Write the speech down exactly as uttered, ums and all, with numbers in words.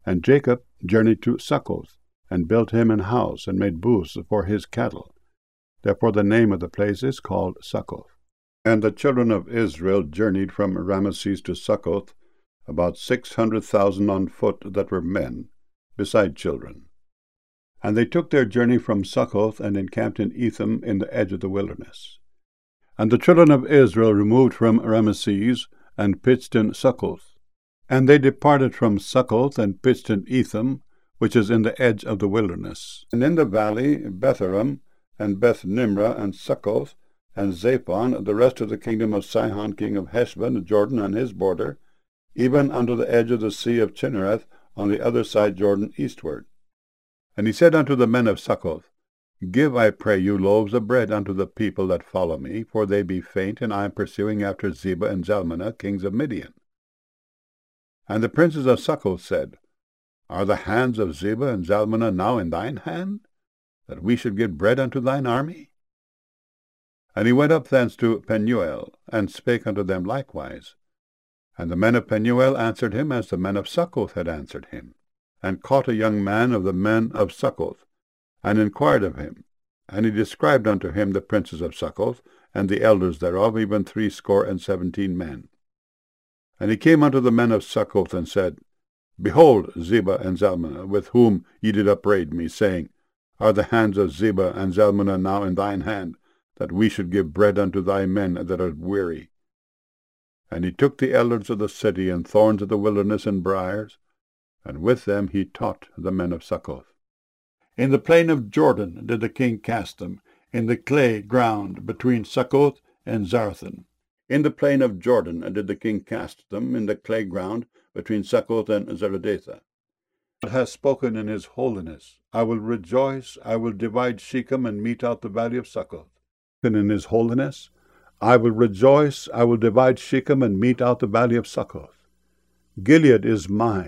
And Jacob journeyed to Succoth, and built him an house, and made booths for his cattle. Therefore the name of the place is called Succoth. And the children of Israel journeyed from Ramesses to Succoth, about six hundred thousand on foot that were men, beside children. And they took their journey from Succoth, and encamped in Etham in the edge of the wilderness. And the children of Israel removed from Ramesses, and pitched in Succoth. And they departed from Succoth, and pitched in Etham, which is in the edge of the wilderness. And in the valley Betharam, and Beth Nimrah, and Succoth, and Zaphon, the rest of the kingdom of Sihon king of Heshbon, Jordan and his border, even unto the edge of the sea of Chinnereth, on the other side Jordan eastward. And he said unto the men of Succoth, Give, I pray you, loaves of bread unto the people that follow me, for they be faint, and I am pursuing after Zebah and Zalmunna, kings of Midian. And the princes of Succoth said, Are the hands of Zebah and Zalmunna now in thine hand, that we should give bread unto thine army? And he went up thence to Penuel, and spake unto them likewise. And the men of Penuel answered him as the men of Succoth had answered him, and caught a young man of the men of Succoth, and inquired of him. And he described unto him the princes of Succoth, and the elders thereof, even threescore and seventeen men. And he came unto the men of Succoth, and said, Behold Zebah and Zalmunna, with whom ye did upbraid me, saying, Are the hands of Zebah and Zalmunna now in thine hand, that we should give bread unto thy men that are weary? And he took the elders of the city, and thorns of the wilderness, and briars, and with them he taught the men of Succoth. In the plain of Jordan did the king cast them, in the clay ground between Succoth and Zarthan. In the plain of Jordan did the king cast them, in the clay ground between Succoth and Zeradatha. God has spoken in his holiness, I will rejoice, I will divide Shechem, and mete out the valley of Succoth. And in his holiness, I will rejoice, I will divide Shechem, and mete out the valley of Succoth. Gilead is mine,